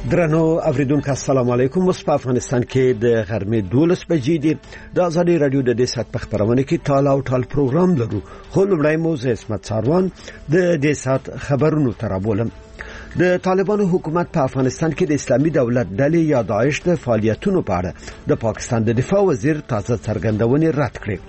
درنو اوریدونکو السلام علیکم. په افغانستان کې د غرمې 12 بجې دي. د ازادي رادیو د دې سات په خبرونه کې ټال او ټال پروګرام لرو. خو لومړی موضوع اسمت ساروان د دې سات خبرونو ترابولم. د طالبانو حکومت په افغانستان کې د اسلامي دولت ډلې یا داعش د فعالیتونو په اړه د پاکستان د دفاع وزیر تازه څرګندونې رد کړې.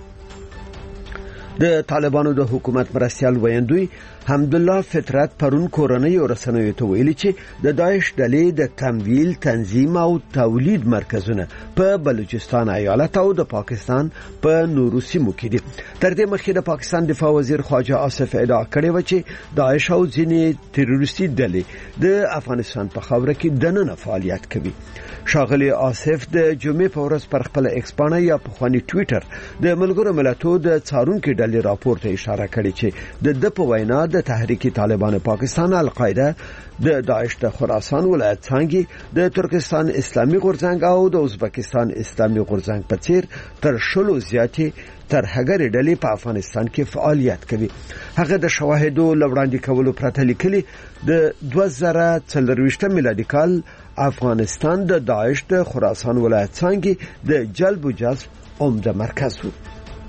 د طالبانو د حکومت مرستيال ویندوی حمدالله فطرت پرون کورنۍ رسنیو ته ویلي چې د داعش ډلې د تمویل، تنظیم او تولید مرکزونه په بلوچستان ایالت او د پاکستان په نورو سیمو کې دي. تر دې مخکې د پاکستان دفاع وزیر خواجه آصف ادعا کړې و چې داعش او ځینې تروریستي ډلې د افغانستان په خاوره کې دننه فعالیت کوي. شاغلی آصف د جمعې په ورځ پر خپل ایکس باندې یا په خواني ټوئیټر د ملګرو ملتونو د څارونکو ډلې راپور ته اشاره کړې چې د په وینا د تحریک طالبان پاکستان القاعده د داعش د خراسان ولایت څنګه د ترکستان اسلامي غورځنګ او د ازبکستان اسلامي غورځنګ په څیر تر شلو زیاتې ترهګر ډلې په افغانستان کې فعالیت کوي. هغه د شواهدو لوړاندې کولو پرته لیکلي د 2024 میلادي کال افغانستان د داعش د خراسان ولایت څنګه د جلب و جذب عمده مرکز و.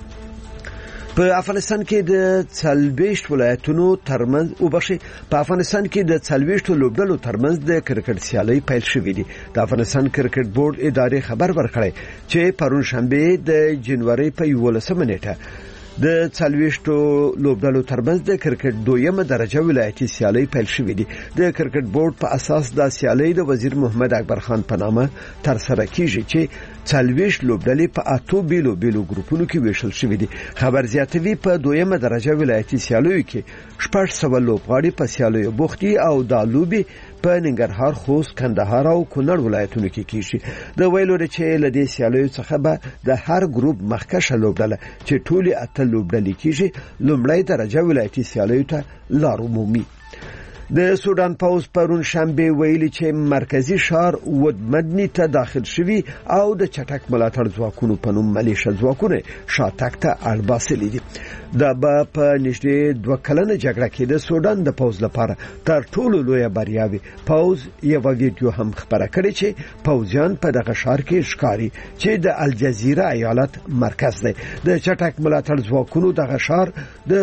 په افغانستان کې د 40 ولایتونو ترمنځ په افغانستان کې د 40 لوبډلو ترمنځ د کرکټ سیالي پیل شوې دي. د افغانستان کرکټ بورډ ادارې خبر ورکړی چې پرون شنبه د جنوري په 11 نیټه د 40 لوبډلو ترمنځ د کرکټ دویمه درجه ولایتي سیالي پیل شوې دي. د کرکټ بورډ په اساس د سیالي د وزیر محمد اکبر خان په نامه تر سره کیږي چې 40 لوبډلې په 8 بیلو ګروپونو کې ویشل شوې دي. خبر زیاتوي په دویمه درجه ولایتي سیالیو کې 600 لوبغاړي په سیالیو بوختي او د لوبي په ننګرهار، خوست، کندهار او کونړ ولایتونو کې کیږي. د ویلو چې لدې سیالیو څخه به د هر ګروپ مخکشه لوبډله چې ټولي 8 لوبډلې کیږي لومړی درجه ولایتي سیالیو ته لار عمومي. د سودان پوز پرون شنبه ویلي چې مرکزی ښار ودمدنی ته داخل شوی او د چټک ملاتړ ځواکونو په نوم ملیشه ځواکونه شاتګ ته اړ باسلي دي. دا به په نږدې 2 کلنه جګړه کې د سودان د پوز لپاره تر ټولو لوی بریاوي. پوز یو ویډیو هم خبره کړې چې پوزیان په دغه ښار کې ښکاری چې د الجزیره ایالت مرکز دی. د چټک ملاتړ ځواکونو دغه ښار د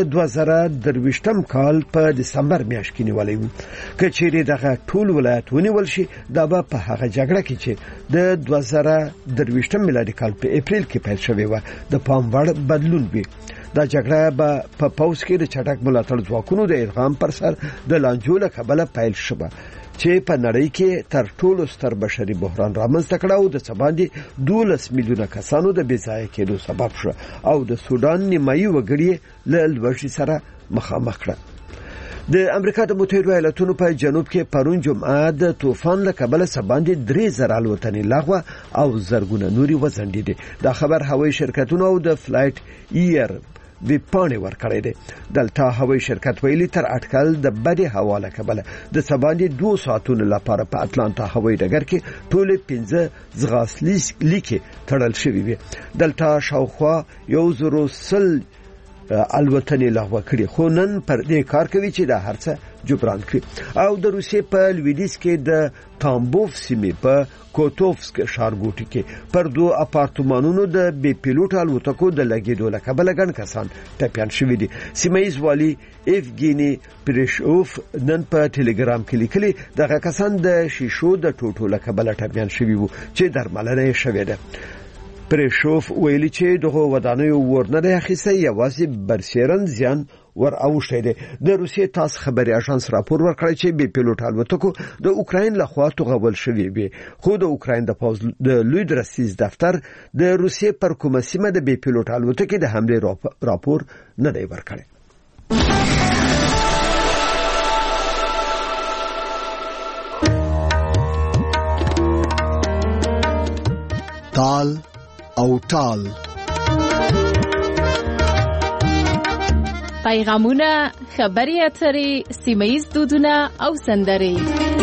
2023 کال په دسمبر میاشت کې نیولې. کچېری دغه ټول ولایت ونیول شي دا به په هغه جګړه کې چې د 2023 میلادي کال په اپریل کې پیل شوې و د پام وړ بدلون وي. دا جګړه به په پوز کې د چټک ملاتړ ځواکونو د ادغام پر سر د لانجو له کبله پیل شوه چې په نړۍ کې تر ټولو ستر بشري بحران رامنځته کړ او د څباندې 12 میلیونه کسانو د بېځایه کېدو سبب شو او د سودان نیمایي وګړي له لوږې سره مخامخ کړ. د امریکا د متحده ایالاتونو په جنوب کې پرون جمعه د طوفان له کبله سباندې 3000 الوتنې لغوه او زرګونه نوري وزندې. دا خبر هوایي شرکتونو او د فلایټ ایر ویپانې ورکړې ده. دلتا هوایي شرکت ویلي تر اټکل د بدې هوا له کبله د سباندې 2 ساعتونو لپاره په اتلانتا هوایي ډګر کې ټول 15 ځغاستلي لیکې تړل شوې وي. دلتا شاوخوا 100 الوتنې لغوه کړې خو نن پر دې کار کوي چې دا هرڅه جبران کړي. او د روسیې په لویدیځ کې د تامبوف سیمې په کوتوفسک ښارګوټي کې پر 2 اپارتمانونو د بي پیلوټ الوتکو د لګیدو له کبله ګڼ کسان ټپيان شوي دي. سیمه‌ییز والي ایفګینی پریشوف نن په ټلګرام کې لیکلي دغه کسان د شیشو د ټوټو له کبله ټپيان شوي وو چې درملنه یې شوې ده. پریشوف ویلي چې دغه ودانیو ورننه اخیسته یوازې برسیرن زیان ور اوښته دي. د روسیې تاس خبري اژانس راپور ورکړی چې بي پیلوټ الوتکو د اوکراین لخوا توغول شوې وي خو د اوکراین د پوز د لوی درسیز دفتر د روسیې پر کومه سیمه د بي پیلوټ الوتکې د حمله راپور نه دی ورکړی. تال او ټال پیغامونه، خبري اترې، سیمه‌ییز دودونه او سندرې.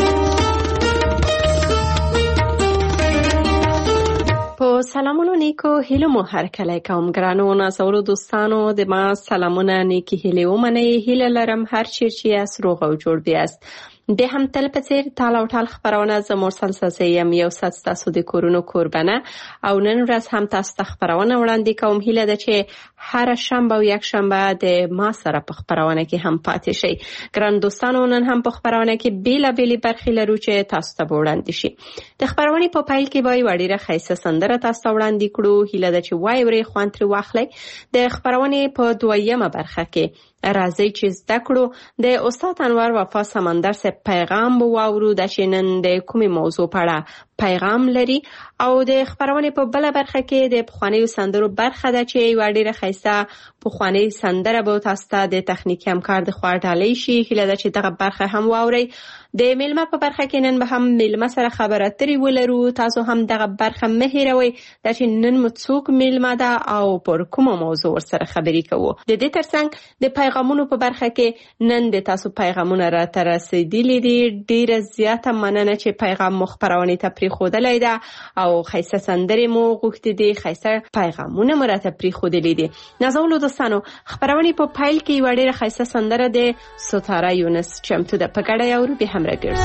په سلامونو نیکو هیلو مو هر کله کوم ګرانو نازولو دوستانو د ما سلامونه نیکی هیله ومنه. هیله لرم هر چیرې چې روغ او جوړ بیاست. د هم تل په څیر تال او ټال خبرونه ز مرسل ساسیم یو سات تاسو د کورونو قربانه او نن ورځ هم تاسو ته خبرونه وړاندې کوم. هیله ده چې هر شنبه او یک شنبه د ما سره په خبرونه کې هم پاتې شئ. ګران دوستانو نن هم په خبرونه کې بیلابېلې برخې لرو چې تاسو ته وړاندې شي. د خبرونه په پایل کې به وړيره خیسه سندره تاسو ته وړاندې کړو. هیله ده چې وای ورې خوان تر واخلئ. د خبرونه په دویمه برخه کې راځي چې زده کړو د استاد انور وفا سمندر سے پیغام واورو د شنن د کومې موضوع په اړه پیغام لري او د خبرونه په بل برخه کې د پخوانیو سندرو برخه ده چې وړيره خیسه پخوانی سندره به تاسو ته د تخنیکی همکار د خوا ډالۍ شي. هیله ده چې دغه برخه هم واورئ. د میلمه په برخه کې نن به هم میلمه سره خبره اترې ولرو. تاسو هم دغه برخه مه هېروئ چې نن مو څوک میلمه ده او پر کومه موضوع سره خبرې کوو. د دې ترڅنګ د پیغامونو په برخه کې نن د تاسو پیغامونه راته رسیدلي دي. ډیره زیاته مننه چې پیغام مو خبرونه ته پریښودلی ده او خیسه سندرې مو غوښتې دي، خیسه پیغامونه مو راته پریښودلي دي. نازولو دوستانو خبرونه په پایل کې یوه ډیره خیسه سندره د ستاره یونس چمتو ده. په ګډه یاورو به همراه ګرځو.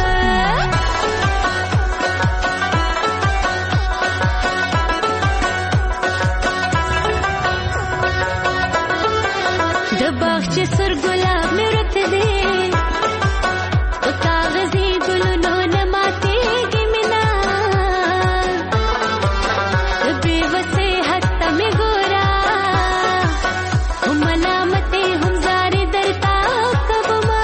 د باغچې سر ګلاب مې رته دی او کاغذي ګلونو نه ماتېږي مینا د بې وسې حتی مې ګورا هم ملامتې هم زارې درته کومه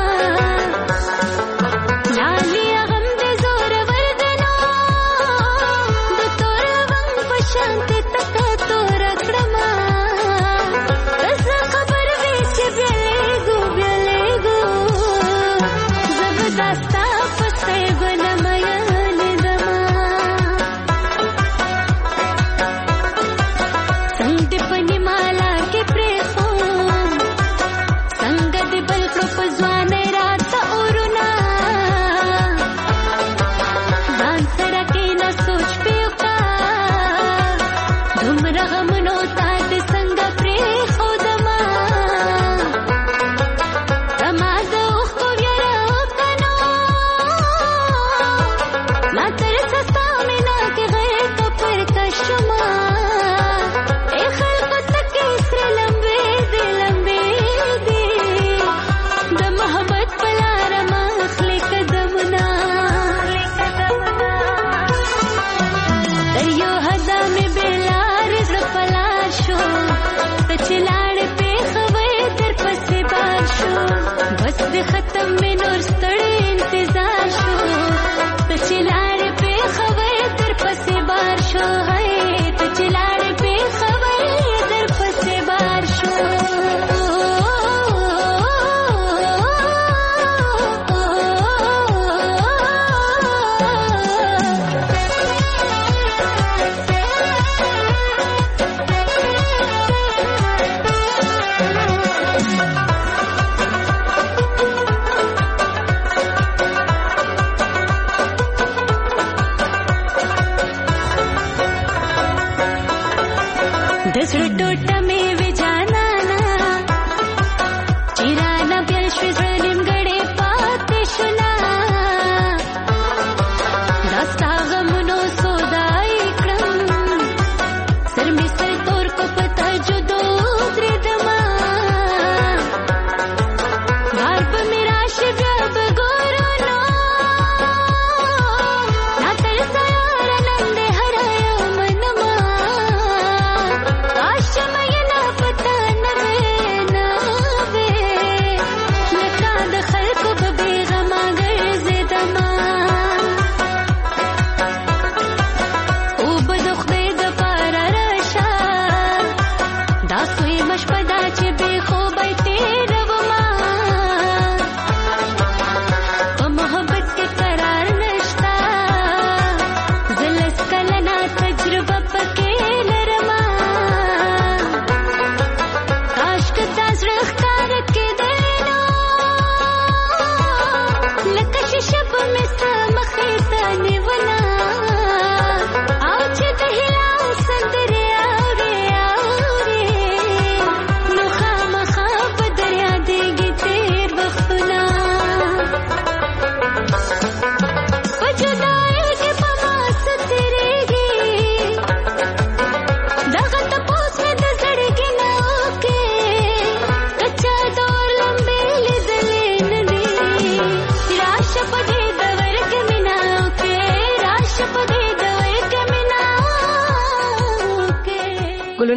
لالي غم د زور وردنو د تور غم په شانتې تکه تور کړمه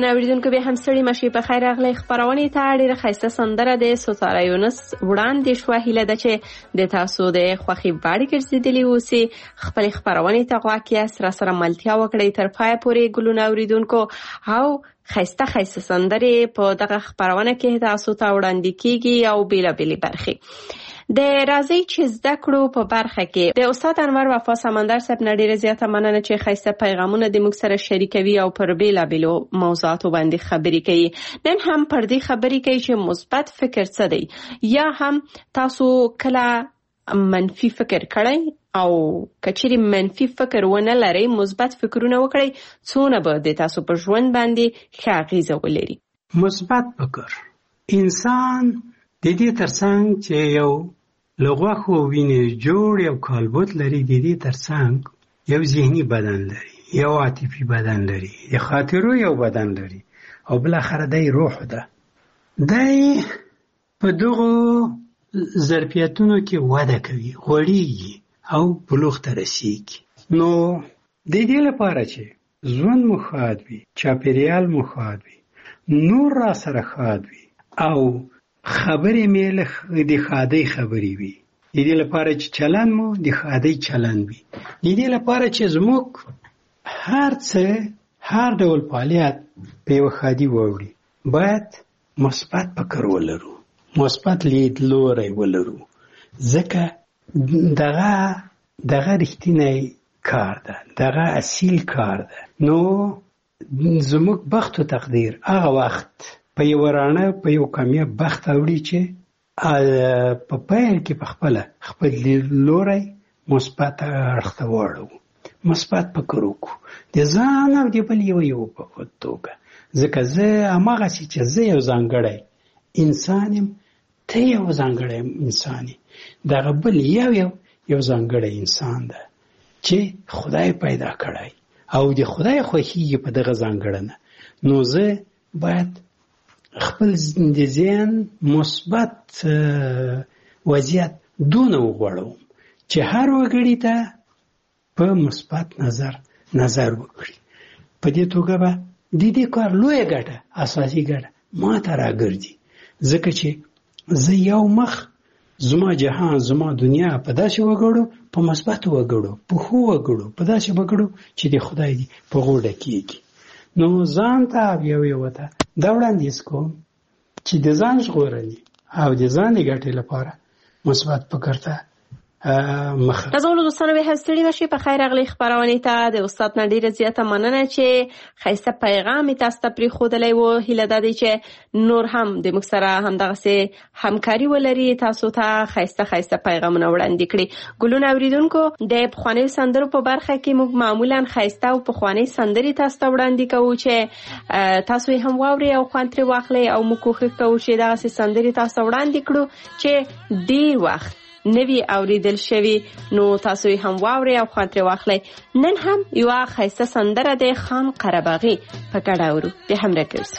ګلونه اوریدونکو به هم ستړي مشي په خیر راغلی خبرونه ته ډیره ښایسته سندره د ستاره یونس وړاندې شوه. هیله ده چې د تاسو د خوښي وړ ګرځېدلي اوسئ. خپل خبرونه ته غوږ یاست، را سره ملتیا وکړئ تر پایه پورې ګلونه اوریدونکو، او ښایسته سندرې په دغه خبرونه کې تاسو ته وړاندې کیږي او بیلابېلې برخې. د راځي چې زده کړو په برخه کې د استاد انور وفا سمندر صاحب نه ډیره زیاته مننه چې ښایسته پیغامونه د موږ سره شریکوي او پر بیلابېلو موضوعاتو باندې خبرې کوي. نن هم پر دې خبرې کوي چې مثبت فکر څه دی، یا هم تاسو کله منفي فکر کړئ او کچېرې منفي فکر ونه لرئ، مثبت فکرونه وکړئ، څونه به د تاسو په ژوند باندې ښه اغیزه ولري. مثبت فکر انسان د دې ترڅنګ چې یو لغوخو وینې جوړ یو کالبوت لري، د دې ترڅنګ یو ذهني بدن لري، یو عاطفي بدن لري، د خاطرو یو بدن لري، او بالاخره دی روح ده. دی په دغو ظرفیتونو کې وده کوي، غوړېږي او بلوغ ته رسېږي. نو د دې لپاره چې ژوند مو ښاد وي، چاپېریال مو ښاد وي، نور را سره ښاد وي، او خبرې مې د ښادۍ خبرې وي، د دې لپاره چې چلند مو د ښادۍ چلند وي، د دې لپاره چې زموږ هر څه هر ډول فعالیت په یوه ښادي واوړي، باید مثبت فکر ولرو، مثبت لیدلوری ولرو، ځکه دغه رښتینی کار ده، دغه اصیل کار ده. نو زموږ بخت و تقدیر هغه وخت په یو رانه په یو کامیاب بخت اوړي چې په پیل کې په خپل لیدلوری مثبت اړخ ته واړو، مثبت فکر وکړو د ځان او د بل یو په توګه. ځکه زه هماغسې چې زه یو ځانګړی انسان یم، ته یو ځانګړی انسان یې، دغه بل یو ځانګړی انسان ده چې خدای پیدا کړی او د خدای خوښیږي په دغه ځانګړنه. نو زه باید خپل د ذهن مثبت وضعیت دونه وغوړوم چې هر وګړي ته په مثبت نظر وکړي. په دې توګه به د دې کار لویه ګټه، اساسي ګټه ما ته راګرځي، ځکه چې زه یو مخ زما جهان، زما دنیا په داسې وګړو، په مثبت وګړو، په ښو وګړو، په داسې وګړو چې د خدای دی په غوډه کېږي. نو ځان ته او یو ته دا وړاندیز کوم چې د ځان ژغورنې او د ځان د ګټې لپاره مثبت فکر ته مخه. تاسو دوستانو به هستړي مشي په خیر اغلی خبرونه ته د استاد نډیره زیاته مننه چې خیسته پیغام تاسو ته پری خودلې وو. هیله ده چې نور هم د موږ سره همدغه سه همکاري ولري، تاسو ته خیسته پیغامونه وړاندې کړي. ګلونه اوریدونکو، د پخواني سندرو په برخه کې موږ معمولا خیسته او پخواني سندري تاسو ته وړاندې کوو چې تاسو هم واوري او خوانتري واخلي، او موږ کوښښ کوو چې دغه سندري تاسو وړاندې کړو چې ډیر وخت نوی اوریدل شوی. نو تاسو هم واوري او خاطر واخلئ. نن هم یو خیسته سندره د خان قرباغي په ګډه اورو، د هم راکړو.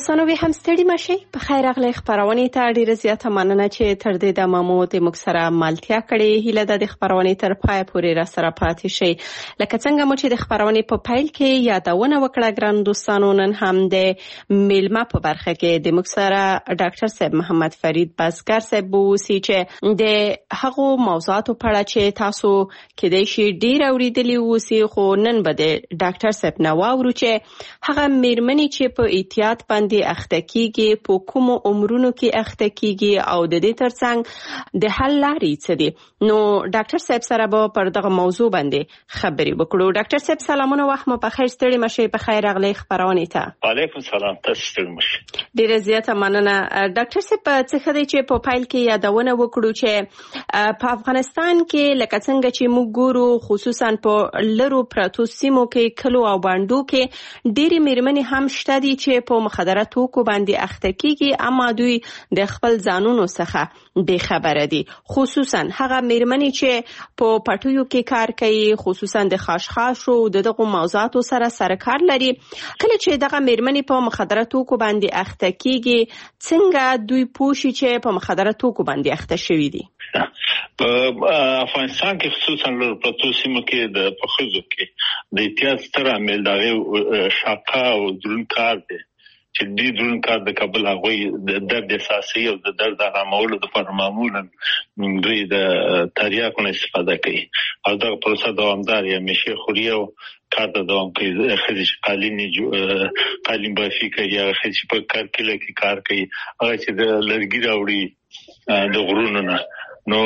دوستانو به هم ستړي مشي په خیر راغلی خبرونه ته ډیره زیاته مننه چې تر دې د مامو د مکسره ملتیا کړي هله د خبرونه تر پای پورې را سره پاتې شي لکه څنګه مو چې د خبرونه په پیل کې یادونه وکړه ګران دوستانو نن هم د میلمه په برخه کې د مکسره ډاکټر صاحب محمد فرید بزګر صاحب ووسی چې د هغو موضوعاتو په اړه چې تاسو کې د شي ډیر اوریدلی ووسی خو نن به د ډاکټر صاحب نو اورو چې هغه میرمنې چې په احتیاط باندې اخته کیږي په کوم عمرونو کې اخته کیږي او د دې ترڅنګ د حل لارې څه دي نو ډاکټر صاحب سره به پر دغه موضوع باندې خبرې وکړو ډاکټر صاحب سلامونه وخت مو په خیر ستړي مشي په خیر راغلی خبرونه ته وعلیکم السلام تاسو ستړي مشي ډیره زیاته مننه ډاکټر صاحب څه خدای چې په فایل کې یادونه وکړو چې په افغانستان کې لکه څنګه چې موږ ګورو خصوصا په لرو پراتو سیمو کې کلو او باندو کې ډېری میرمنې هم شته دي چې په مخدره توکو باندې اخته کیږي اما دوی د خپل ځانونو څخه بے خبره دي خصوصا هغه میرمنې چې په پټیو کې کار کوي خصوصا د خاشخاشو دغه موضوعاتو سره کار لري کله چې دغه میرمنې په مخدره توکو باندې اخته کیږي څنګه دوی پوښي چې په مخدره توکو باندې اخته شوي دي په افغانستان کې خصوصا لور پروتو سیمو کې د پخوزو کې د احتیاط ستر عامل د شاقه او درون کار دی چې د درون کار د کابل هغه د درد اساسي او د درد آرامولو لپاره معمولا دوی د تریاکو استفاده کوي او دا پروسه دوامدار یا مشه خوري او کار د دوام کوي خځې قالین بافي کوي یا خځې په کار کې کار کوي هغه چې د لرګي راوړي د غرونو نه نو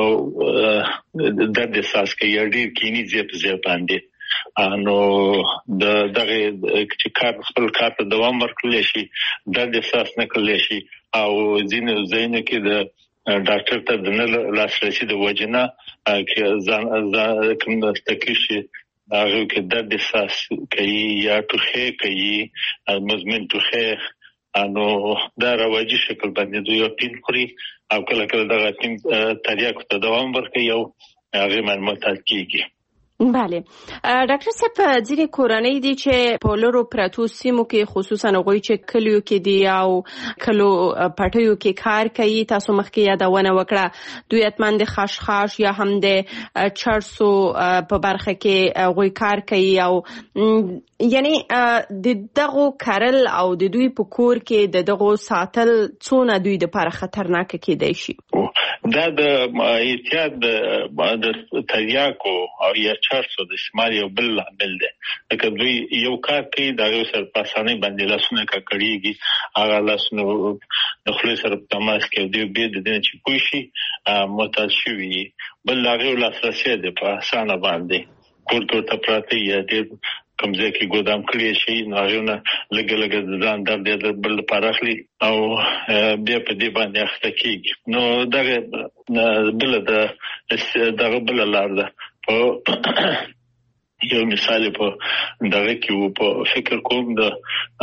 درد احساس کوي ډیر کینی زیات باندې نو دغه چې کار خپل کار ته دوام ورکړل شي درد احساس نه کړل شي او ځینې کې د ډاکټر ته د نه لاسرسي د وجنه کې ځان کوم تکلیف هغه کې درد احساس کوي یا ټوخه کوي مزمن ټوخه نو دا راوځي شکل باندې دوی پین خوري او کله دغه تیم تریاکو ته دوام ورکوي او هغه معلومات کیږي بله ډاکټر صاحب ځینې کورنۍ دي چې په لرو پراتو سیمو کې خصوصا هغوی چې کلیو کې دي او کلو پټیو کې کار کوي تاسو مخکې یادونه وکړه دوی اتمن د خاشخاش یا هم د چرسو په برخه کې هغوی کار کوي او یعنی د دغه کارل او د دوی په کور کې د دغه ساتل څونه دوی د لپاره خطرناک کېدای شي دا د احتیاط د تریاکو او یا چرسو د استعمال یو بل عامل دی لکه دوی یو کار کوي دا یو سر پاسانه باندې لاسونه کړيږي هغه لاسونه د خپل سره په تماس کې دی به د دې چې پوښي معتاد شوی بل هغه لاسرسي دی په اسانه باندې کور ته پراته یا د کومځه کې ګودام کړی شي ناغونه لګ ځان درد بل پارخلي او بیا په دې باندې اخته کیږي نو دغه بل دغه بل لار ده په یو مثال په دغه کې په فکر کوم د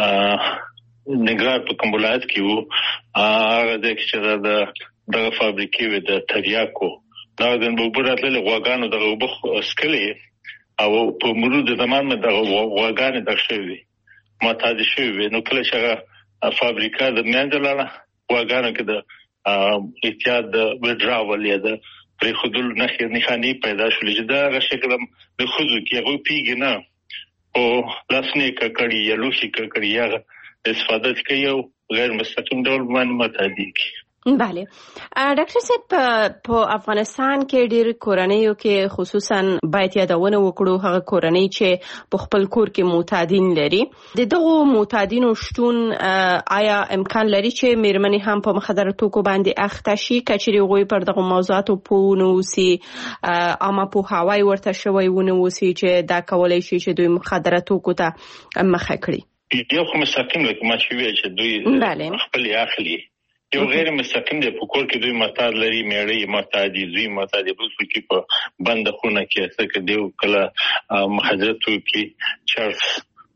نګار په کومولات کې وو هغه د چې د فابریکې و د تریاکو دا د بوبراتل غواګانو د وبخ اسکلي او په مرور د زمان د غواګانې د شوی معتاد شوی نو کله چې فابریکا د منځلاله غواګانو کې د احتیاط د وډراول یا د پر خودل نخانی پیدا شول چې دا شکل د خودو کې هغه پیګ نه او لاسنه کړي یا لوشي کړي یا استفاده کوي او غیر مستقیم ډول باندې معتادي بله ډاکټر صاحب په افغانستان کې ډېر کورنیو کې خصوصا باید یادونه وکړو هغه کورنۍ چې په خپل کور کې معتادین لري دغه معتادینو شتون آیا امکان لري چې میرمنې هم په مخدره توکو باندې اخته شي کچري غوي پر دغه موضوعاتو پونوسي اما په هواي ورته شوی ونوسي چې دا کولای شي چې دوی مخدره توکو ته مخه کړي یو کوم مستقیم لکه ما چې دوی خپل اخلي یو غیر مستقیم دی په کور کې دوی معتاد لري میړې معتادي دوی معتادي بل څه کې په بند خونه کې څه کې دی کله مخدره توکي چرس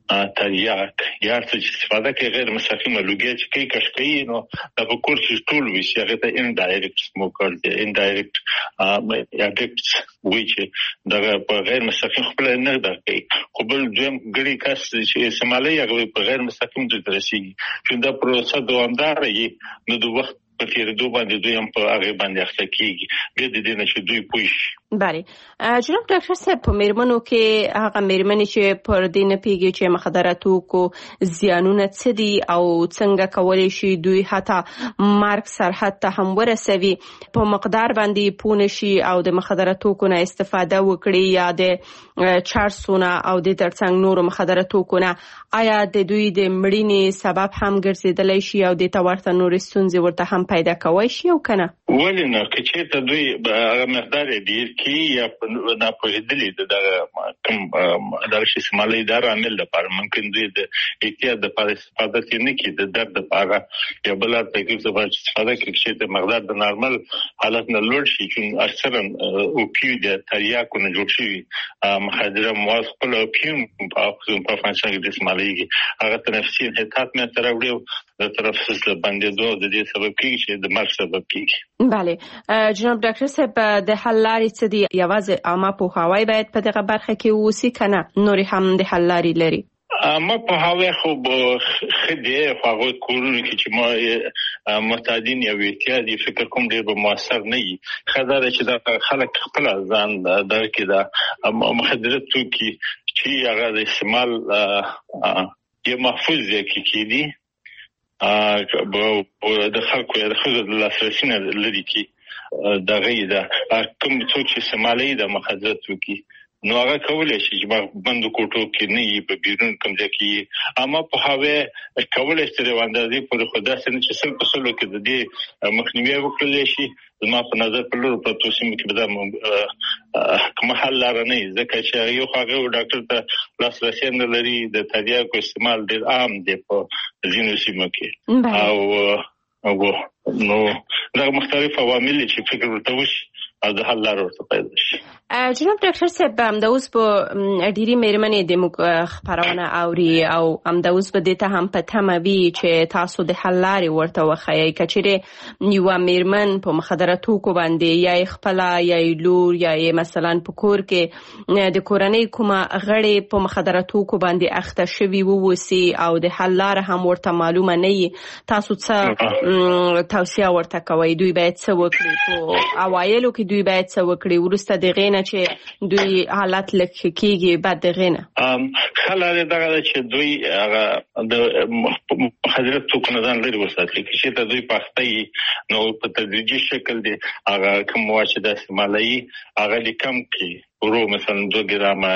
تریاک یا څه استفاده کوي غیر مستقیمه لوګي چې کوي کشکې نو د کور چې ټول وي چې هغه ته انډایرکټ سموکر دی انډایرکټ اډکټ وي چې دا په غیر مستقیم خپل نه درکې خو بل دویم ګړي کس چې استعمالي هغه په غیر مستقیم د رسیدي چې دا پروسه دوامدار وي نو د وخت په تیریدو باندې دوی هم په هغه باندې اخته کیږي به د دې نشي دوی پوښ بله جناب ډاکټر صاحب په میرمنو کې هغه میرمنې چې پر دې نه پیږي چې مخدراتو کو زیانونه څه دي او څنګه کولای شي دوی حتی مرګ سرحد ته هم ورسوي په مقدار باندې پونه شي او د مخدراتو کو نه استفاده وکړي یا د چارسونه او د ترڅنګ نور مخدراتو کو نه آیا د دوی د مړینې سبب هم ګرځیدلی شي او د تورته نور ستونزې ورته هم پیدا کوي شي او کنه ولې نه چې ته دوی هغه مقدار ډیر کی یا نه پوهېدلې دا کوم درشي سمالي اداره عمل لپاره ممکن دوی د احتیاط لپاره استفاده کوي کې د درد لپاره یا بل تکلیف لپاره استفاده کوي چې د مقدار د نارمل حالت نه لوړ شي چې اکثرا او پیو د تریاکو نه جوړ شي مخدره مواد خپل پیو په فانکشن کې د سمالي هغه تنفسي انحطاط مې تر وړو د تنفس باندې دوه د دې سبب کیږي چې د مرګ سبب کیږي بله جناب ډاکټر صاحب د حل لارې څه دي یوازې عامه پوهاوی باید په دغه برخه کې ووسی کنه نورې هم د حل لارې لري ما په هغه خو خدای خو هغه کورونه کې چې ما متعدین یا احتیاطي فکر کوم ډېر به موثر نه وي خدای چې دا خلک خپل ځان درکې دا مخدرات توکي چې هغه د استعمال یو محفوظ ځای کې دي د خلکو د خزو د لاسرسي نه لري کې دا غي دا کوم څه چې سمالي د مخدرات توکي نو هغه کولای شي چې بند کوټو کې نه یي په بیرون کوم ځای کې اما په هغه کولای شي د اندازې پر خدا سره چې سل په سلو کې د دې مخنیوي وکړل شي زما په نظر په لور په توسیم کې به کوم حل لار نه ځکه چې یو هغه ډاکټر ته لاسرسي نه لري د تریاکو استعمال ډېر عام دی په ځینو سیمو کې او نو دا مختلف عوامل چې فکر ورته وشي او د حل لار ورته پیدا شي جناب ډاکټر صاحب د اوس په ډيري مېرمنې د خبرونه اوري او د اوس په دې ته هم پته وي چې تاسو د حل لارې ورته وخایي کچېره یو مېرمن په مخدراتو کو باندې یا خپل یا لور یا مثلا په کور کې د کورنۍ کومه غړي په مخدراتو کو باندې اخته شوی ووسی او د حل لار هم ورته معلومه نه وي تاسو څه توصيه ورته کوي دوی باید څه وکړي په اوایلو کې دوی باید څه وکړي ورسته د غینه چې دوی حالت لکه کېږي بعد د غینه خلاره دغه چې دوی هغه د مخدرات توکو نه ځان لري وساتل چې ته دوی پخته نو په تدریجي شکل دی هغه کوم واچ د استعمالي هغه لیکم کې ورو مثلا 2 ګرام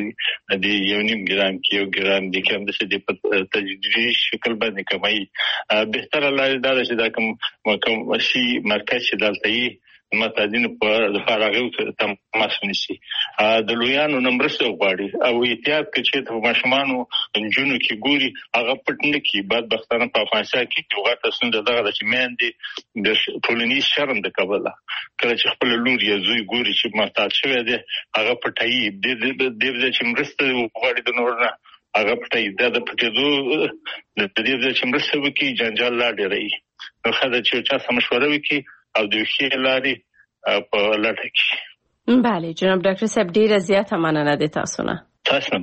د یو نیم ګرام کې یو ګرام د کوم د څه په تدریجي شکل باندې کمای بهتره لاره دا چې دا کوم شي مرکز چې دلته متعدین په فارغه تماس ونیسي د لویانو نمبرسه غواړي او احتیاط کوي چې ماشومانو جنونو کې ګوري هغه پټنه کې بعد بختانه په افغانستان کې یو غټه سند دغه چې مېندې د ټولنیز شرم د کبله کله چې خپل لور یا زوی ګوري چې مرتاد شوی دی هغه پټایي د چې مرسته غواړي د نور نه هغه پټایي د پټېدو د دې چې مرسته وکړي جنجال لا ډېري نو خدای چې چا سمشوره وکړي او د خیر لاري په لټه کې بله جناب ډاکټر صاحب ډیره زیاته مننه د تاسو نه تاسو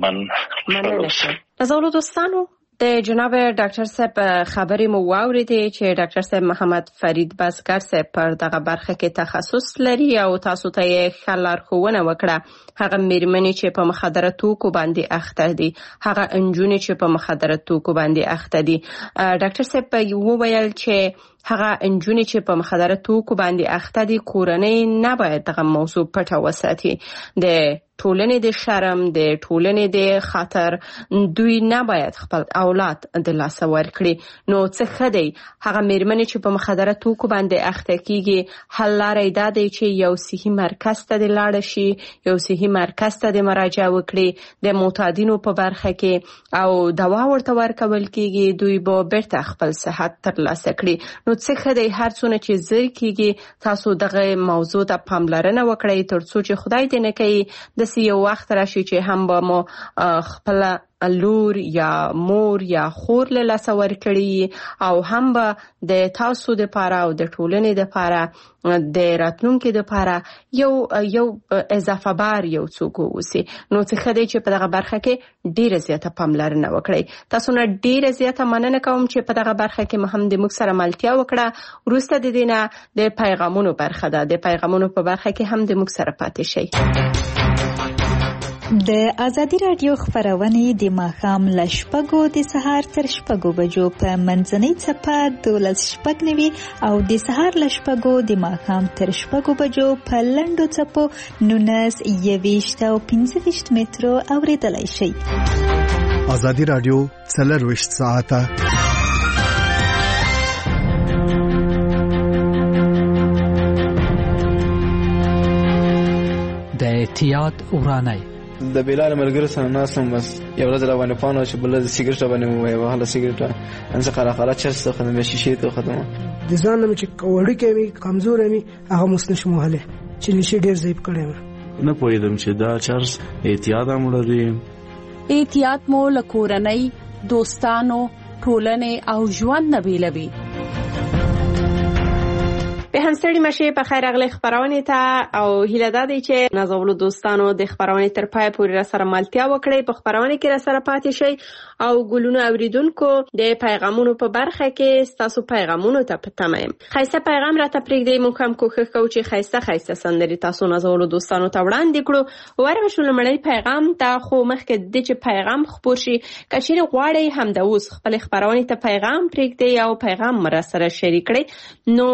مننه نازولو دوستانو د جناب ډاکټر صاحب خبرې مو واوریدې چې ډاکټر صاحب محمد فرید بزګر صاحب پر دغه برخه کې تخصص لري او تاسو ته یې ښه لارښوونه وکړه هغه مېرمنې چې په مخدراتو کو باندې اخته دي هغه انجونې چې په مخدراتو کو باندې اخته دي ډاکټر صاحب یو ویل چې هغه انجونې چې په مخدراتو کو باندې اخته دي کورنۍ نه باید دغه موضوع پټه وساتي د ټولنې د شرم د ټولنې د خطر دوی نه باید خپل اولاد د لاس ورکړي نو څه خدای هغه مېرمنې چې په مخدراتو کو باندې اخته کیږي حل لارې دا دی چې یو صحي مرکز ته د لاړ شي یو صحي مرکز ته د مراجعه وکړي د معتادینو په برخه کې او دوا ورته ورکول کیږي دوی به بیرته خپل صحت ترلاسه کړي نو څه خدای هر څونه چې زر کیږي تاسو دغه موضوع ته پاملرنه وکړئ ترڅو چې خدای دې نه کوي د یو وخت راشي چې هم به مو خپل لور یا مور یا خور له لاسه ورکړي او هم به د تاسو د لپاره او د ټولنې د لپاره د راتلونکي د لپاره یو اضافه بار یو څوک وسی نو څه خدای چې په دغه برخه کې ډیره زیاته پاملرنه وکړي. تاسو نه ډیره زیاته مننه کوم چې په دغه برخه کې مهم د موږ سره ملتیا وکړه. وروسته د دینه د پیغامونو برخه ده، د پیغامونو په برخه کې هم د موږ سره پاتې شئ. د ازادي رادیو خبرونه د ماښام له 6 د سهار تر 6 بجو په منځنۍ څپه 12:09 او د سهار له 6 د ماښام تر 6 بجو په لنډو څپو 19 او 15 مترو اوریدلای شئ. ازادي رادیو 24 ساعته د احتیاط ورانه د بلال ملګری سره ناسم بس یو ورځ روانه پانو چې بل د سیګریټ باندې وای وهله سیګریټ ان څه خلاخاله چرته خدمه شیشه ته خدمه د ځان نه چې وړي کوي کمزور مي هغه مسنه مهاله چې نشي ډیر ضعیف کړي نه پوهیدم چې دا چرس احتیاط امر لري. احتیاط مو لکورنۍ دوستانو ټولنې او ژوند نه بیلوي. به هم ستړي مشه په خیر اغلی خبرونه ته او هیله ده چې نازولو دوستانو د خبرونه تر پای پورې را سره ملتیا وکړي. په خبرونه کې را سره پاتې شي او ګلونو اوریدونکو د پیغامونو په برخه کې تاسو پیغامونو ته پتمایم. خیسته پیغام را ته پرېږدئ. موږ هم کوښښ کوو چې خیسته سندري تاسو نازولو دوستانو ته وړاندې کړو. ورغشو لمړی پیغام ته خو مخکې د چې پیغام خبر شي کچېرې غواړئ هم د اوس خپل خبرونه ته پیغام پرېږدئ او پیغام را سره شریک کړئ. نو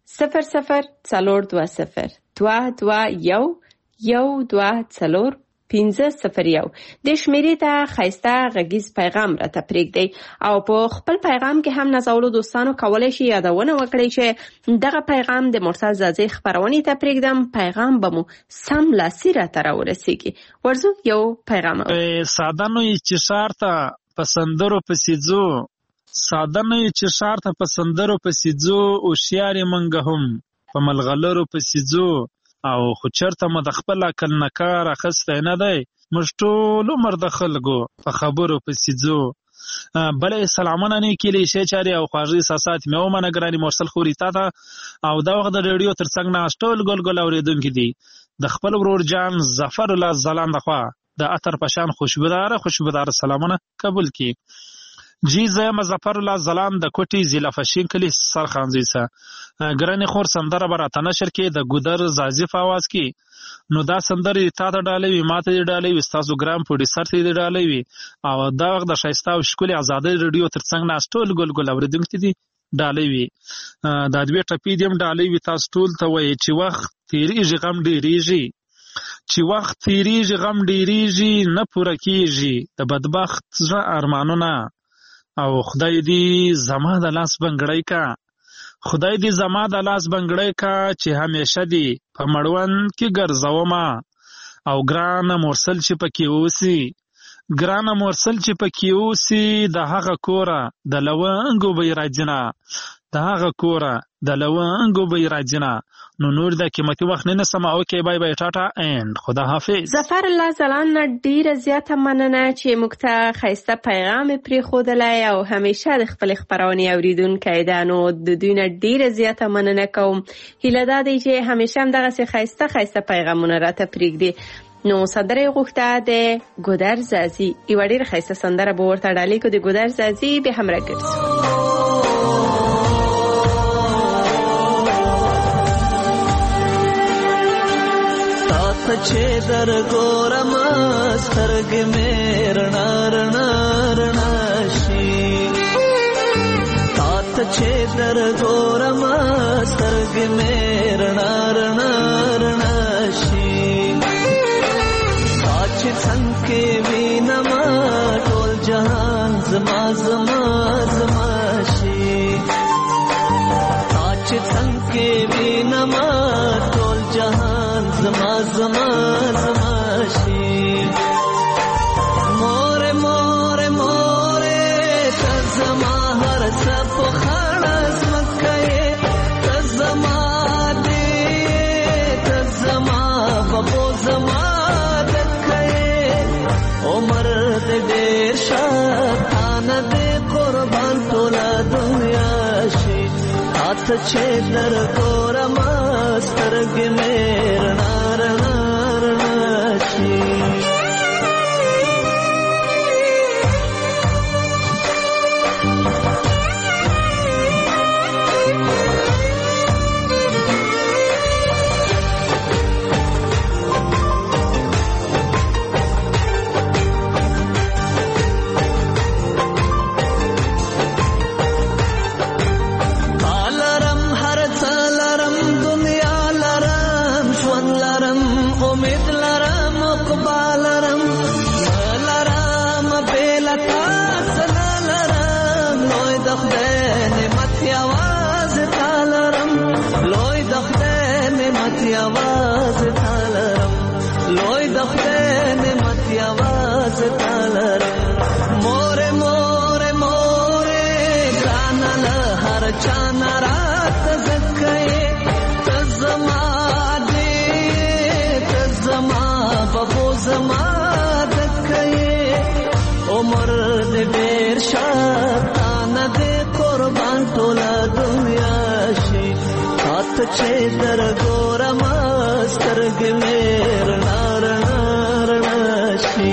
0020 221 124 501 د شمیرې ته خیسته غږیز پیغام را ته پرېږدئ او په خپل پیغام کې هم نازولو دوستانو کولی شي یادونه وکړئ چې دغه پیغام د مرسل زازي خبرونې ته پرېږدم. پیغام به مو سم لاسي را ته راورسیږي. ورځو یو پیغام ساده نو چې ښار ته په سندرو پسې ځو ساده نه چې ښار ته په سندرو پسې ځو هوښیار منګه هم په ملغلرو پسې ځو او خو چېرته مو د خپل عقل نه کار اخیستی نه دی موږ ټول عمر د خلکو په خبرو پسې ځو. بله سلامونه نیکې لیشې چارې او خواږه احساسات مې ومنه ګرانې مرسل خوري تا ته او دا وخت د ریډیو تر څنګ ناست ټول ګل ګل اورېدونکي دي د خپل ورور جان ظفر الله ځلان لخوا د عطر په شان خوشبوداره سلامونه قبول کړي. جی زه ظفر الله ځلان د کوټي ضلع فشین کلی سرخانزوی سه ګرانې خور سندره به راته نشر کې د ګودر زازي په اواز کې نو دا سندرې تا ته ډالۍ وي ما ته دې ډالۍ وي ستاسو ګرام پروډیوسر ته دې ډالۍ وي او دا وخت د ښایسته او ښکلې ازادۍ ریډیو تر څنګ ناست ټول ګل ګل اورېدونکي دي ډالۍ وي. دا دوې ټپې دې هم ډالۍ وي تاسو ټول ته وایي چې وخت تېرېږي غم ډېرېږي چې وخت تېرېږي غم ډېرېږي نه پوره کېږي د بدبخت زړه ارمانونه او خدای دې زما د لاس بنګړی کا چې همیشه دې په مړوند کې ګرځومه او ګرانه مرسل چې پکې اوسي د هغه کوره د لونګو به راځنه نو نور د قیمتي وخت نه سم او کې بای بای ټاټا اند خدا حافظ. ظفر الله زلان ډیره زیاته مننه چې موږ ته خیسته پیغام پرې خودلای او همیشه د خپل خبرونه اوریدونکو ده نو د دوی نه ډیره زیاته مننه کوم. هیله ده چې همیشه هم دغه خیسته پیغامونه راته پرېږدي. نو سندره غوښته د ګودر زازي یو ډیره خیسته سندره به ورته ډالۍ کو د ګودر زازي به هم راګرځو. چې در ګورم سترګې مې رڼا رڼا رڼا شي تا ته چې در ګورم سترګې مې رڼا رڼا رڼا شي تا چې څنګه وینم ټول جهان زما زما زما شي تا چې څنګه وینم ټول جهان زما زما زما شي مور مور مور ته زما هر څه په خړز مکه ته زما دې ته زما په زما دکه عمر دې ډېر ته چې در ګورم سترګې مې رڼا رڼا رڼا شي چې در ګورم سترګې مې رڼا رڼا رڼا شي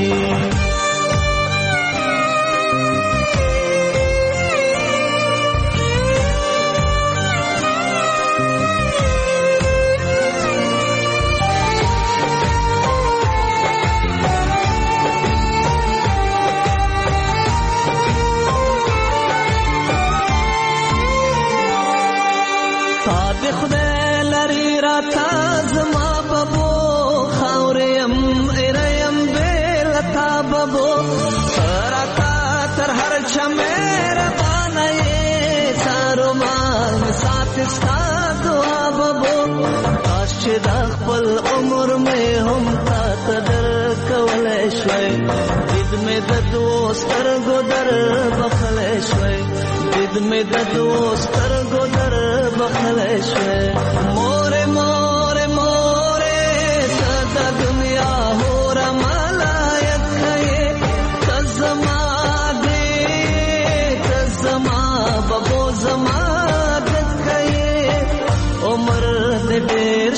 دا خپل عمر مې هم تا ته درکولی شوی دید مې د دوو سترګو در بخلی شوی دید مې د دوو سترګو در بخلی شوی مورې مورې مورې ته د دنیا هوره ملایک یې ته زما دې ته زما ببو زما دکه یې عمر دې ډېر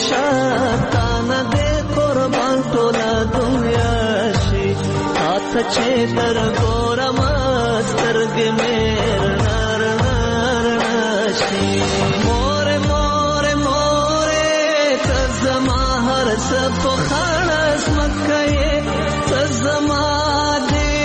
شاتانه دې قربان ټوله دنیا شي تا چې در ګورم سترګې مې رڼا رڼا رڼا شي مورې مورې مورې ته زما هر څه په خړه ځمکه یې ته زما دې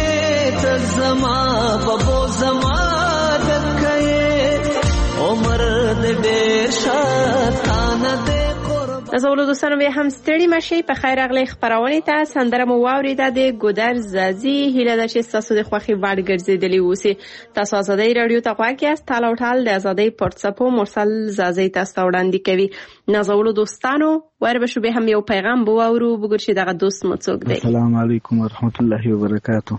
ته زما ببو زما دکه یې عمر دې ډېر شاتانه دې نازولو دوستانو بیا هم ستړي مشئ په خیر راغلی خپرونې ته سندره مو واورېده د ګودر زازي هیله ده چې ستاسو د خوښې وړ ګرځېدلي اوسي تاسو ازادۍ راډیو ته غوږ یاست تال او ټال د ازادۍ پرڅپو مرسل زازي تاسو ته وړاندې کوي نازولو دوستانو وربشو به هم یو پیغام واورو وګورئ چې دغه دوست مو څوک دی السلام علیکم ورحمت الله وبرکاتو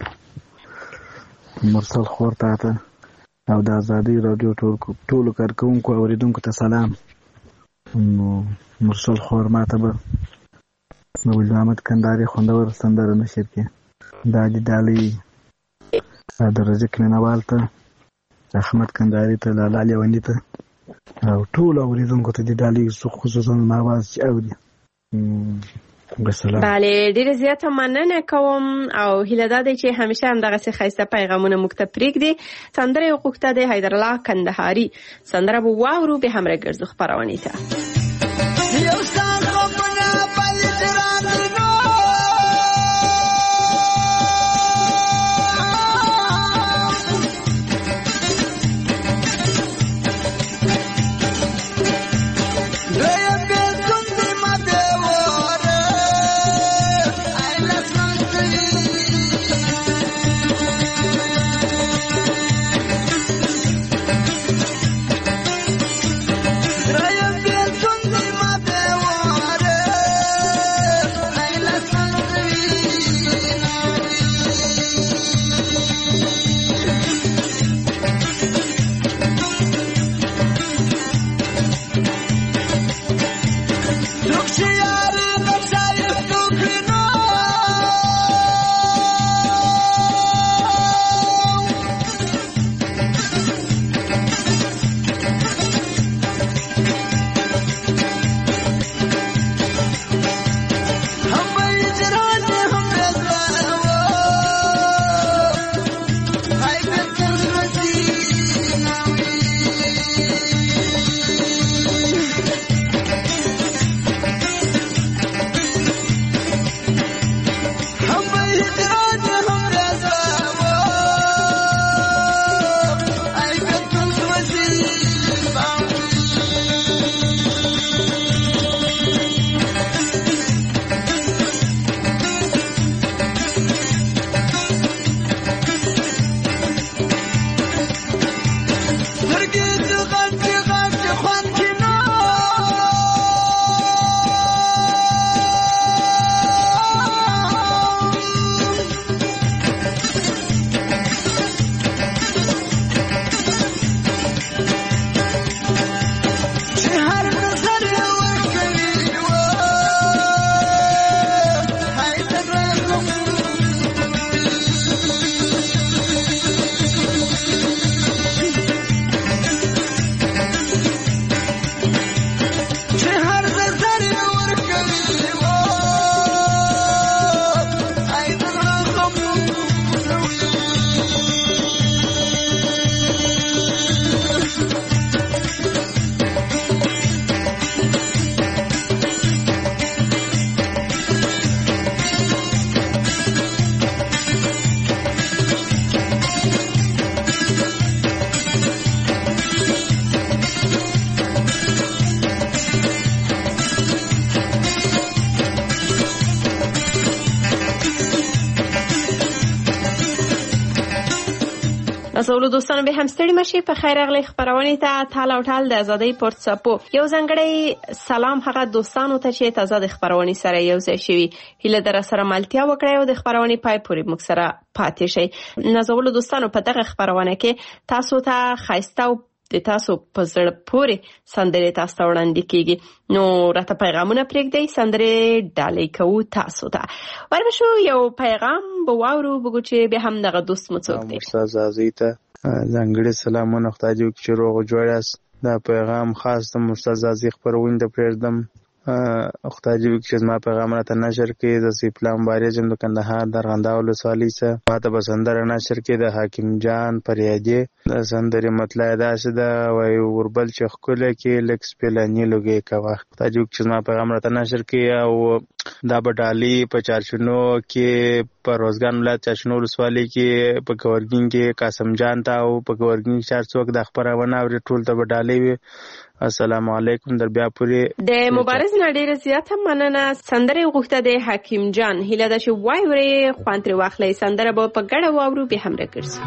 مرسل خور ته او د ازادۍ راډیو ټولو کارکوونکو اوریدونکو ته سلام نو مرسل خور ماته به نوبل محمد کندهاري خوندور سندره نشر کړي دا د ډالۍ د رزق مینوال ته احمد کندهاري ته لاله لیوني ته او ټولو اوریدونکو ته د ډالۍ خصوصا ماواز چې اوري بله ډیره زیاته مننه کوم او هیله ده چې همیشه هم دغه ښایسته پیغامونه موږ ته پرېږدي سندره یې غوښته د حیدرالله کندهاري سندره به واورو به هم راګرځو خپرونې ته Raya زولو دوستانو به هم ستړي مشي په خیر اغلی خبرونه ته تال او ټال د ازادۍ پورتسپو یو ځانګړی سلام هغه دوستانو ته چې تازه د خبرونه سره یو ځای شوي هله در سره ملتیا وکړئ او د خبرونه پای پورې موږ سره پاتې شئ. زولو دوستانو په دغه خبرونه کې تاسو ته خایسته او د تاسو په زړه پورې سندرې تاسو ته وړاندې کیږي. نو راته پیغامونه پرېږدئ، سندرې ډالۍ کوو تاسو ته. وربشو یو پیغام به واورو بګو چې به هم دغه دوست مو څوک دی. استاد عزیز ته ځانګړي سلامونه خدای دې وکړي چې روغ جوړ یاست. دا پیغام خاص د استاد عزیز خبرونه ته پرېږدم. خدای دې وکړي چې زما پیغامونه ته نشر کړي. د سیپلا مبارز د کندهار د ارغنداو ولسوالۍ څخه ماته به سندره نشر کړي د حکیم جان پریادي. د سندرې مطلع داسې ده وایي وربل چې ښکلی کې لږ سپېلني لوګی کوه. خدای دې وکړي چې زما پیغامونه ته نشر کړي. او دا به ډالۍ په چارشنو کې په روزګان ولایت چارشنو ولسوالۍ کې په ګورګین کې قاسم جان ته او په ګورګین کې چار څوک د خبرونه اوري ټول ته به ډالۍ وي. السلام علیکم. در بیا پوری د مبارز نړۍ زیاته مننه. سندره غوښته د حکیم جان هله د شو وای وری خوانتري واخلې سندره به په ګډه واورو به هم راکړسي.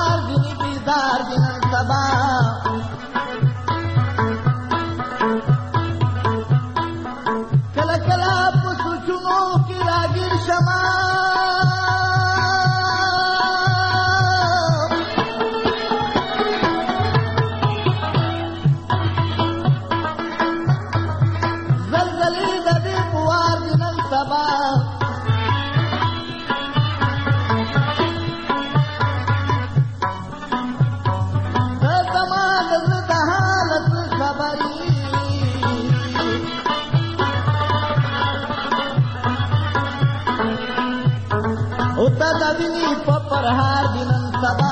پوار دینی بیزار دینن سبا کلا کلا پسو چونو کی راگیر شما پرهار دینن سبا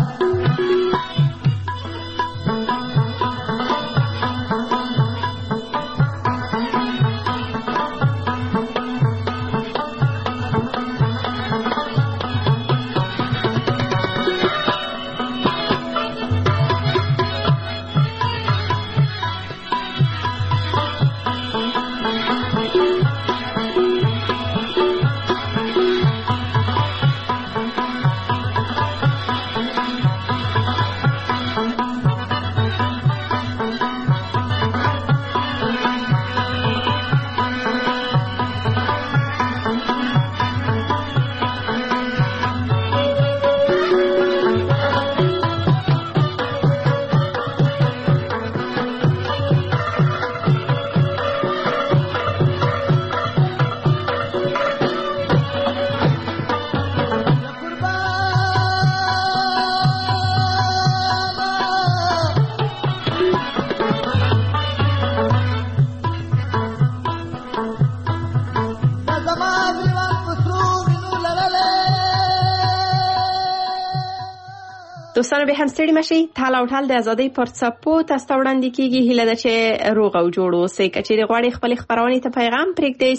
دوستانو به هم ستړي مشي. تال او ټال د ازادۍ پر څپو تاسو ته وړاندې کیږي. هیله ده چې روغ او جوړ اوسئ. که چیرې غواړئ خپلې خپرونې ته پیغام پرېږدئ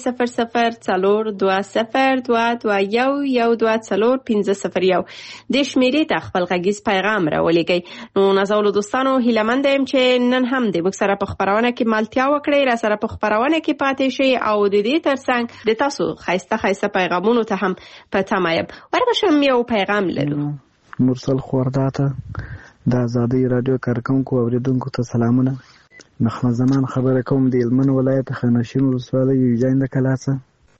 002022211450 د شمیرې ته خپل غږیز پیغام راولېږئ. نو نازولو دوستانو هیلهمند یم چې نن هم د موږ سره په خپرونه کې مالتیا وکړئ، را سره په خپرونه کې پاتې شئ او د دې ترڅنګ د تاسو ښایسته پیغامونو ته هم په تمه یم. ورغشم یو پیغام لرو. مرسل خورداته د آزادۍ رادیو کارکونکو اوریدونکو ته سلامونه. محمد زمان خبره کوم د هلمند ولایت خانشین ولسوالۍ یوجاند کلاڅه.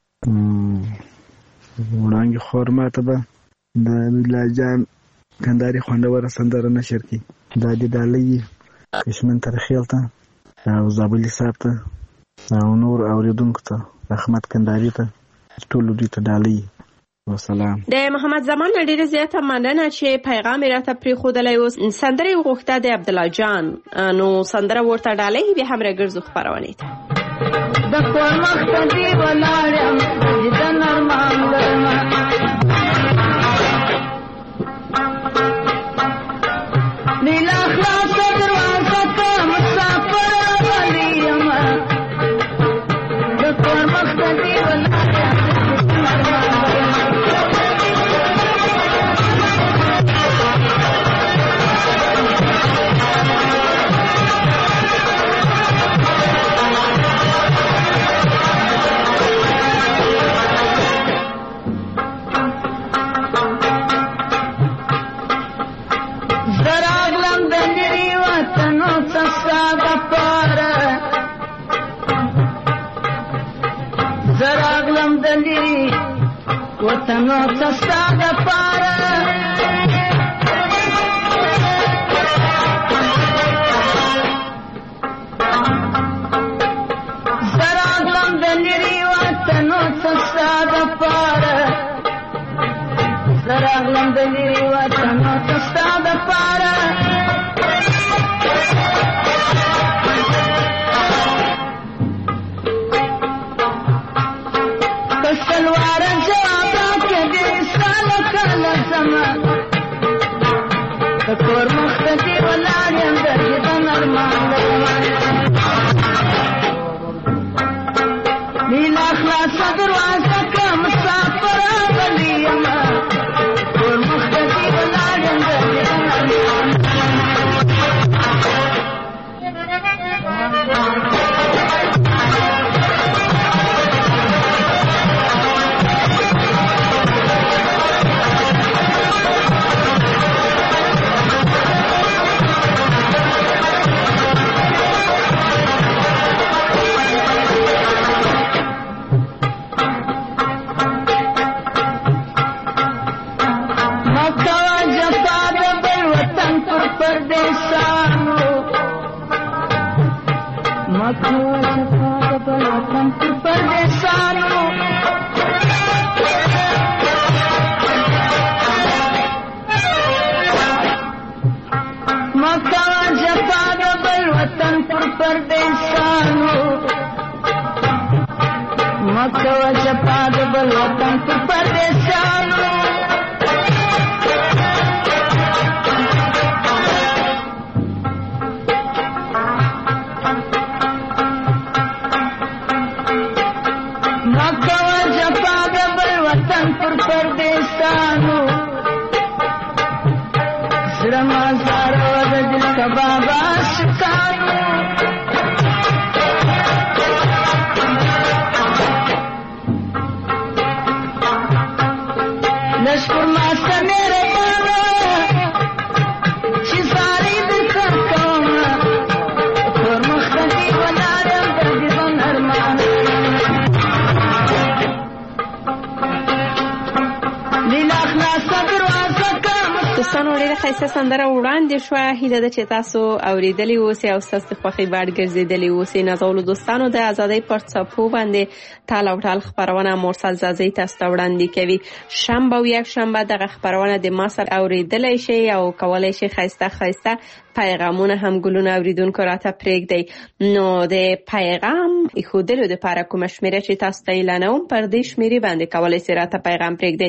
وړاندې خورماته به د الله جان کنداري خوندوره سندره نشر کی د دې ډالۍ کشمن ترخیل ته او زابلی صاحب ته او نور اوریدونکو ته احمد کنداري ته ټول دوی ته ډالۍ وسلام. د محمد زمان ډیره زیاته مننه چې پیغام راته پرېښودلی و. سندره غوښته د عبدالله جان، نو سندره ورته ډالۍ به هم راګرځو خپرونې ته. د کور مخ ته دی ولاړم د نرمان لرمه نیلا خلاصه دروازه ته مسافر راغلی یم. د کور مخ ته دی ولاړم وطنو تستا د پاره زراغلم د لري وطنو تستا د پاره زراغلم د لري وطنو تستا د پاره کسلوار کور مخته دی ولاړ یم د نرمان نیلا خلاصه دروازه که مسافر راغلی یم. کور مخته دی ولاړ یم د نرمان ښایسته سندره وړاندې شوه. هیله ده چې تاسو اوریدلې اوسئ او ستاسو د خوښې وړ ګرځېدلې اوسئ. نازولو دوستانو د ازادۍ پر څپو باندې تال او ټال خپرونه مرسل زازۍ تاسو ته وړاندې کوي. شنبه او یکشنبه دغه خپرونه د ما سره اوریدلی شئ او کولی شئ ښایسته پیغامونه هم ګلونه اوریدونکو راته پرېږدئ. نو د پیغام ایښودلو دپاره کومه شمېره چې تاسو ته اعلانوم پر دې شمېرې باندې کولی شئ راته پیغام پرېږدئ.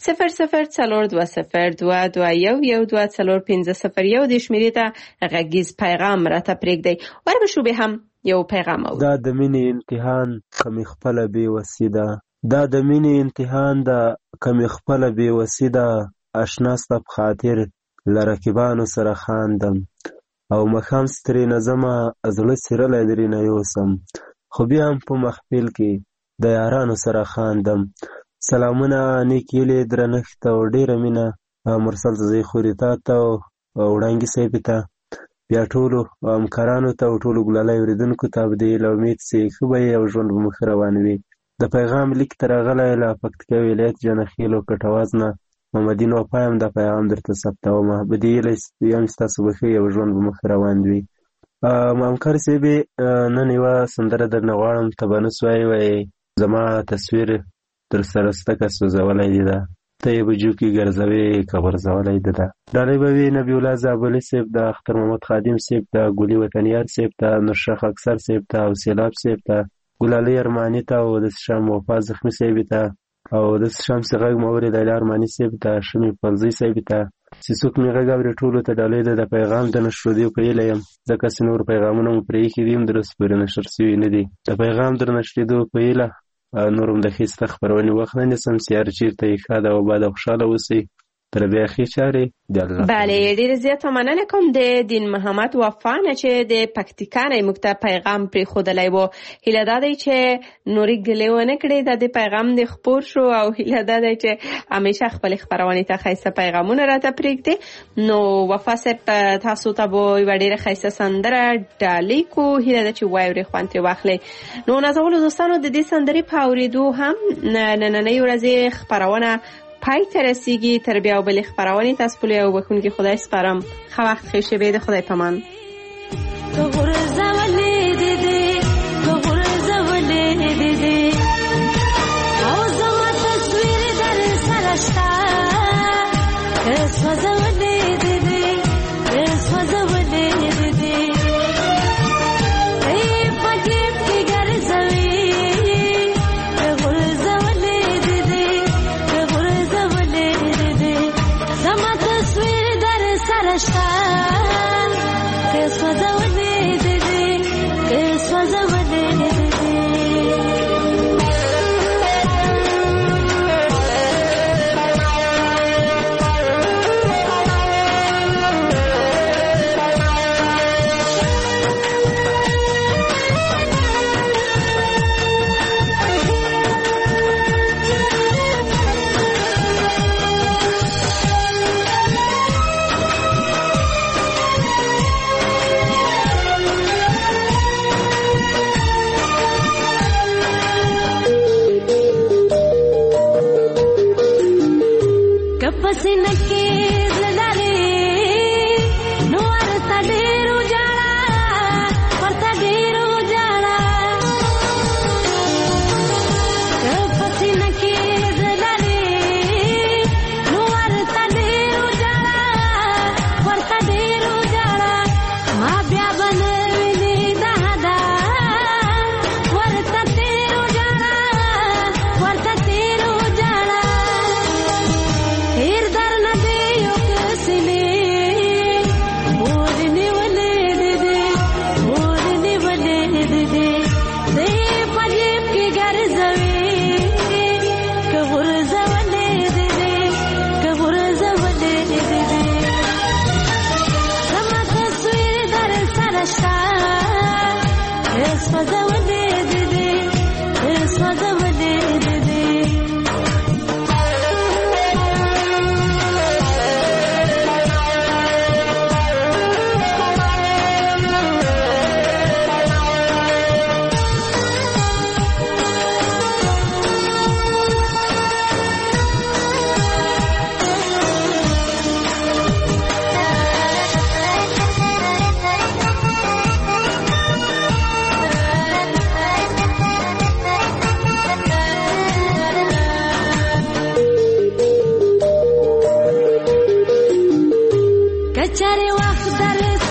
004021210450 د شمېرې ته غږیز پیغام راته پرېږدئ. وربشو به هم یو پیغام او دا د مینې امتحان کمی خپله بې وسي ده. دا د مینې امتحان ده کمی خپله بې وسي ده. اشنا ستا په خاطر له رقیبانو سره خاندم او مخام سترې نظمه زړه څیرلی درې نه یوسم خو بیا هم په محفل کې د یارانو سره خاندم. سلامونه نیک هیلې درنښت او ډېره مینه مرسل زازۍ خوري تا ته او وړانګې صاحب ته بیا ټولو همکارانو ته او ټولو ګلالۍ اورېدونکو ته به د هیله امید چې ښه به یې او ژوند به مو ښه روان وي. د پیغام لیک ته راغلی له پکتیکا ولایت جانخیل او کټواز نه محمدین وفا یم. دا پیغام درته ثبتومه په دې هیله یم چې تاسو به ښه یې او ژوند به مو ښه روان وي. همکار صاحبې نن یوه سندره درنه غواړم. ته به نه سوای وایې زما تصویر در سره ستکه سوځولی دی ده ته یې بجو کې ګرځوې که غورځولی ده ده. ډالۍ به وي نبي الله زابلي صاحب ته، اختر محمد خادم صاحب ته، ګلي وطنیار صاحب ته، نورشاه خاکسار صاحب ته او سیلاب صاحب ته، ګلالۍ ارماني ته او د شام وفا زخمي صاحب ته او د شام غږ مورې لیلا ارماني صاحب ته، شمې فلزي صاحب ته چې څوک مې غږ اوري ټولو ته ډالۍ ده. د پیغام د نشرېدو په هیله یم ځکه چې نور پیغامونه مو پرې ایښي دي هم درست پورې نشر شوي نه دي. د پیغام در نشرېدو په هیله نورم د ښایسته خپرونې وخت نه نیسم چې هر چېرته یې ښاد او باد او خوشحاله اوسئ. تر بیا ښې چارې د الله. بله ډېره زیاته مننه کوم د دین محمد وفا نه چې د پکتیکا نه موږ ته پیغام پرېښودلی و. هیله دا دی چې نورې ګلې ونه کړې دا د پیغام د خپور شو او هیله دا دی چې همیشه خپلې خپرونې ته ښایسته پیغامونه راته پرېږدي. نو وفا صاحب تاسو ته به یوه ډېره ښایسته سندره ډالۍ کو. هیله ده چې واورې خوند ترې واخلئ. نو نازولو دوستانو د دې سندرې په اورېدو هم نننۍ ورځې خپرونه پای ته رسیږي. تر بیا بلې خپرونې تاسو پلې او بخونکي خدای سپارم. ښه وخت ښې شېبې د خدای پامان. چاره وخت در